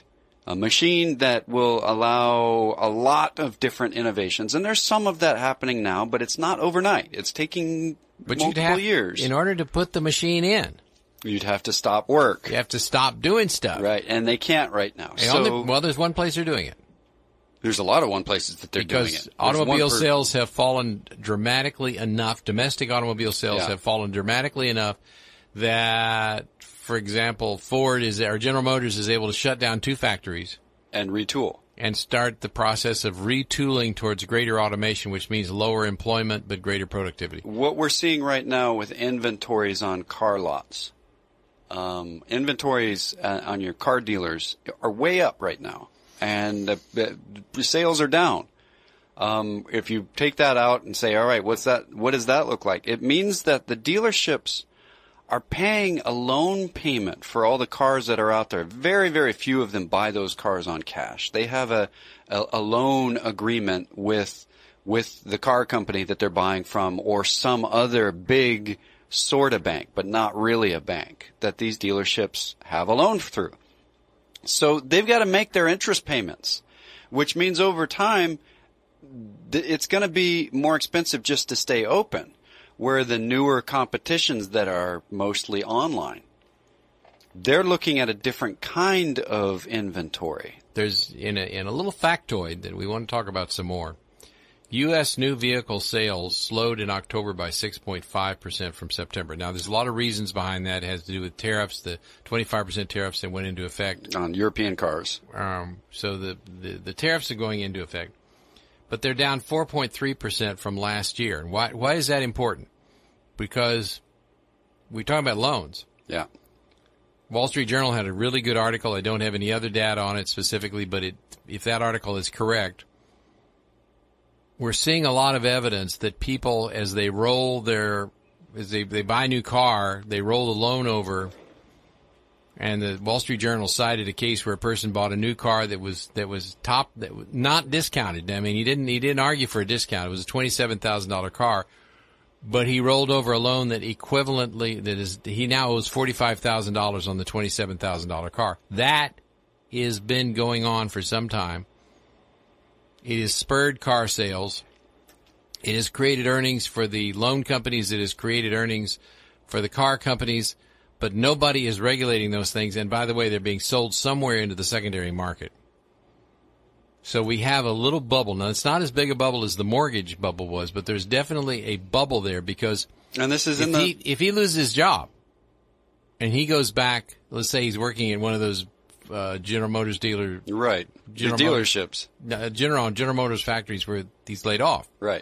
Speaker 2: A machine that will allow a lot of different innovations. And there's some of that happening now, but it's not overnight. It's taking multiple years.
Speaker 1: In order to put the machine in,
Speaker 2: you'd have to stop work.
Speaker 1: You have to stop doing stuff.
Speaker 2: Right, and they can't right now.
Speaker 1: Well, there's one place they're doing it.
Speaker 2: There's a lot of places that they're doing it.
Speaker 1: Because automobile sales have fallen dramatically enough, domestic automobile sales have fallen dramatically enough that, for example, General Motors is able to shut down 2 factories.
Speaker 2: And retool.
Speaker 1: And start the process of retooling towards greater automation, which means lower employment but greater productivity.
Speaker 2: What we're seeing right now with inventories on car lots, inventories on your car dealers are way up right now. And the sales are down. If you take that out and say, all right, what does that look like? It means that the dealerships are paying a loan payment for all the cars that are out there. Very, very few of them buy those cars on cash. They have a loan agreement with the car company that they're buying from, or some other big sort of bank, but not really a bank, that these dealerships have a loan through. So they've got to make their interest payments, which means over time, it's going to be more expensive just to stay open, where the newer competitions that are mostly online, they're looking at a different kind of inventory.
Speaker 1: There's in a little factoid that we want to talk about some more. U.S. new vehicle sales slowed in October by 6.5% from September. Now, there's a lot of reasons behind that. It has to do with tariffs, the 25% tariffs that went into effect
Speaker 2: on European cars.
Speaker 1: So the tariffs are going into effect, but they're down 4.3% from last year. And why is that important? Because we're talking about loans.
Speaker 2: Yeah.
Speaker 1: Wall Street Journal had a really good article. I don't have any other data on it specifically, but if that article is correct, we're seeing a lot of evidence that people, as they they buy a new car, they roll the loan over, and the Wall Street Journal cited a case where a person bought a new car that was not discounted. I mean, he didn't argue for a discount. It was a $27,000 car, but he rolled over a loan that he now owes $45,000 on the $27,000 car. That has been going on for some time. It has spurred car sales. It has created earnings for the loan companies. It has created earnings for the car companies. But nobody is regulating those things. And by the way, they're being sold somewhere into the secondary market. So we have a little bubble. Now, it's not as big a bubble as the mortgage bubble was, but there's definitely a bubble there because if he loses his job and he goes back, let's say he's working in one of those General Motors dealer.
Speaker 2: Right. Dealerships.
Speaker 1: General Motors factories where he's laid off.
Speaker 2: Right.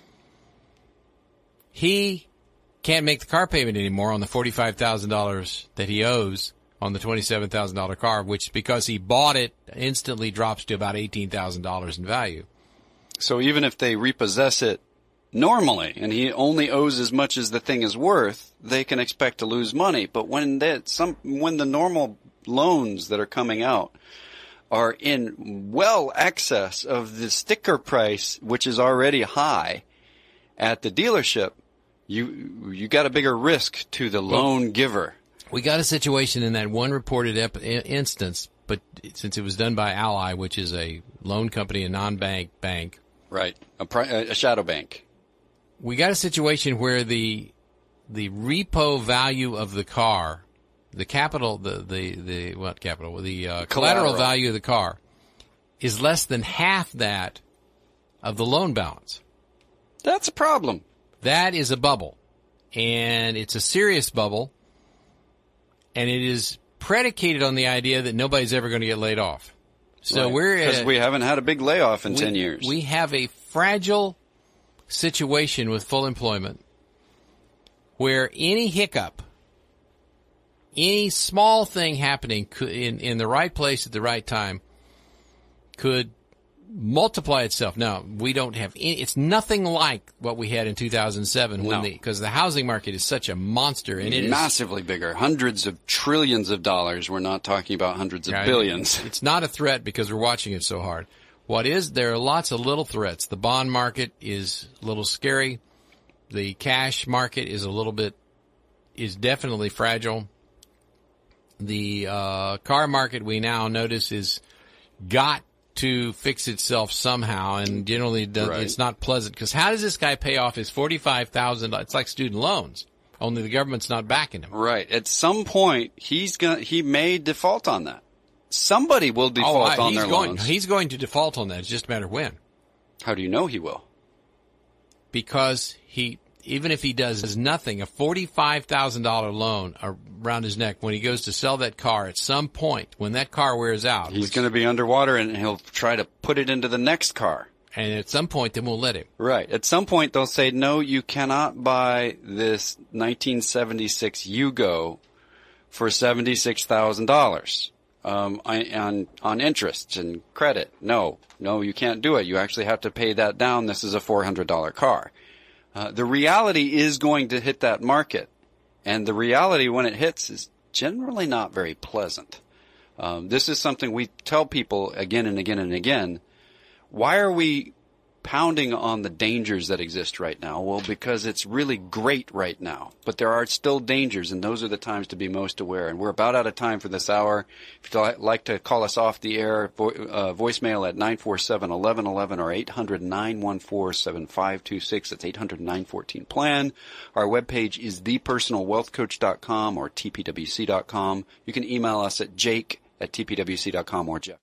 Speaker 1: He can't make the car payment anymore on the $45,000 that he owes on the $27,000 car, which because he bought it instantly drops to about $18,000 in value.
Speaker 2: So even if they repossess it normally and he only owes as much as the thing is worth, they can expect to lose money. But when the normal loans that are coming out are in well excess of the sticker price, which is already high at the dealership, you got a bigger risk to the loan giver.
Speaker 1: We got a situation in that one reported instance, but since it was done by Ally, which is a loan company, a non-bank bank.
Speaker 2: Right. A shadow bank.
Speaker 1: We got a situation where the repo value of the car, the capital, the collateral value of the car is less than half that of the loan balance.
Speaker 2: That's a problem.
Speaker 1: That is a bubble, and it's a serious bubble, and it is predicated on the idea that nobody's ever going to get laid off. So
Speaker 2: because we haven't had a big layoff in 10 years.
Speaker 1: We have a fragile situation with full employment where any hiccup, any small thing happening in the right place at the right time could multiply itself. Now, we don't have it's nothing like what we had in 2007 because the housing market is such a monster and it
Speaker 2: massively bigger. Hundreds of trillions of dollars. We're not talking about hundreds of billions.
Speaker 1: It's not a threat because we're watching it so hard. There are lots of little threats. The bond market is a little scary. The cash market is definitely fragile. The car market we now notice is got to fix itself somehow, and generally it's not pleasant, because how does this guy pay off his $45,000? It's like student loans, only the government's not backing him.
Speaker 2: Right. At some point, he may default on that. Somebody will default on their loans.
Speaker 1: He's going to default on that. It's just a matter of when.
Speaker 2: How do you know he will?
Speaker 1: Because even if he does nothing, a $45,000 loan around his neck, when he goes to sell that car, at some point, when that car wears out,
Speaker 2: he's going to be underwater, and he'll try to put it into the next car.
Speaker 1: And at some point, they won't let him.
Speaker 2: Right. At some point, they'll say, no, you cannot buy this 1976 Yugo for $76,000 on interest and credit. No, you can't do it. You actually have to pay that down. This is a $400 car. The reality is going to hit that market, and the reality when it hits is generally not very pleasant. This is something we tell people again and again and again. Why are we pounding on the dangers that exist right now? Well, because it's really great right now, but there are still dangers, and those are the times to be most aware. And we're about out of time for this hour. If you'd like to call us off the air, voicemail at 947-1111 or 800-914-7526. That's 800-914-PLAN. Our webpage is thepersonalwealthcoach.com or tpwc.com. You can email us at jake@tpwc.com or Jeff.